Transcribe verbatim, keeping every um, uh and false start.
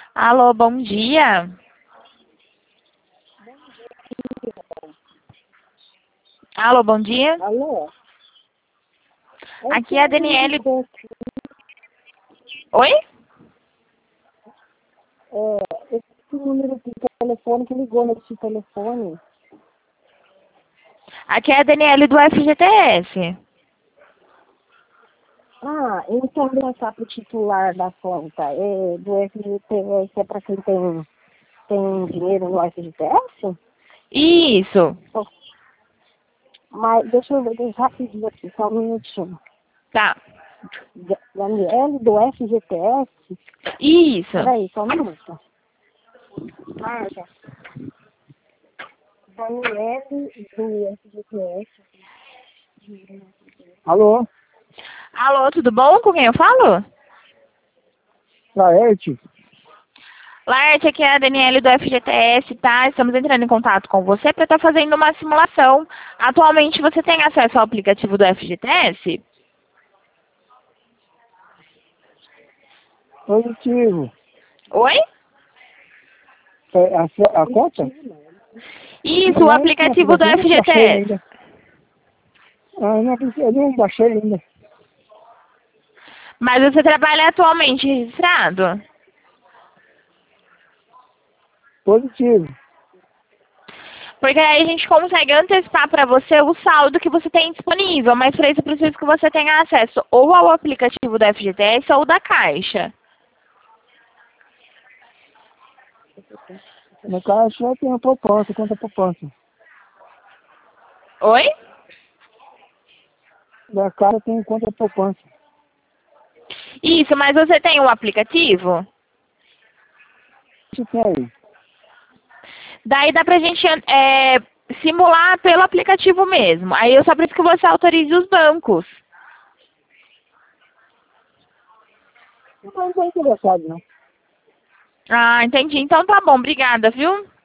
Alô, bom dia. Alô, bom dia. Alô? Aqui é a Daniele. Oi? É, esse número de telefone que ligou nesse telefone. Aqui é a Daniele do F G T S. Ah, então passar para o titular da conta é, do F G T S é para quem tem, tem dinheiro no F G T S? Isso. Mas deixa eu ver deixa rapidinho aqui, só um minutinho. Tá. Daniele do F G T S? Isso. Peraí, só um minuto. Marta. Daniele do F G T S. Alô? Alô, tudo bom? Com quem eu falo? Laerte? Laerte, aqui é a Daniele do F G T S, tá? Estamos entrando em contato com você para estar fazendo uma simulação. Atualmente você tem acesso ao aplicativo do F G T S? Positivo. Oi? É, a, sua- a conta? Isso, o Não, esse aplicativo do aplicativo eu não baixei F G T S. ainda. Ah, não, eu não baixei ainda. Mas você trabalha atualmente registrado? Positivo. Porque aí a gente consegue antecipar para você o saldo que você tem disponível, mas para isso eu preciso que você tenha acesso ou ao aplicativo da F G T S ou da Caixa. No caso, só tem a poupança, conta poupança. Oi? Da cara tem conta poupança. Isso, mas você tem o aplicativo? Isso tem aí. Daí dá pra gente é, simular pelo aplicativo mesmo. Aí eu só preciso que você autorize os bancos. Não estou interessado, não. Ah, entendi. Então tá bom, obrigada, viu?